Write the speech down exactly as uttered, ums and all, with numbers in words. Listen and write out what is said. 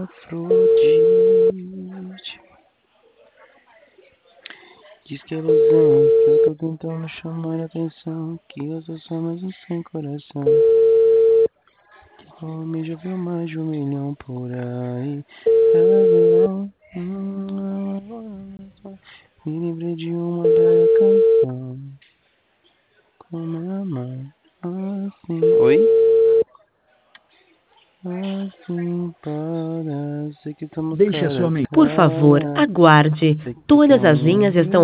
Afrodite. Diz que é ilusão, que eu tô tentando chamar a atenção, que eu sou só mais um sem coração. Que homem já viu mais de um milhão por aí. Me lembrei de uma bela canção. Como amar assim? Oi? Assim para, sei que estamos Deixe a cara sua a mensagem. Por favor, cara. aguarde. Sei que tu Todas quer as me linhas estão